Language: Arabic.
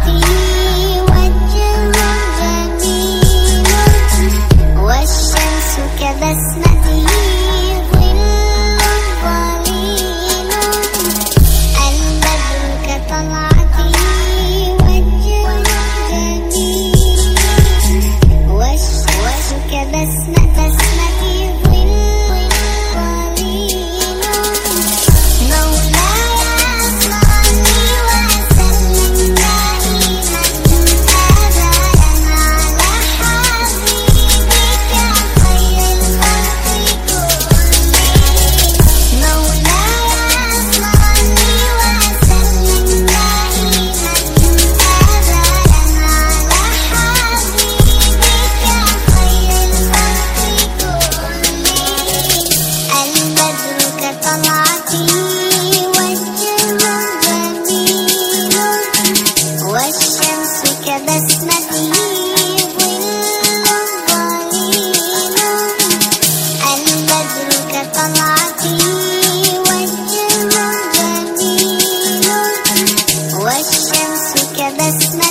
طلعتي وجه جميل، والشمس كبسمته ظل ظليل. البدر كطلعتي وجه جميل، والشمس كبسمته ظل ظليل. مولاي صل وسلم دائما أبدا على حبيبك خير الخلق كلهم. مولاي صل وسلم دائما أبدا على حبيبك خير الخلق كلهم. البدر كطلعتي وجه جميل، والشمس كبسمته ظل ظليل. البدر كطلعتي وجه جميل، والشمس كبسمته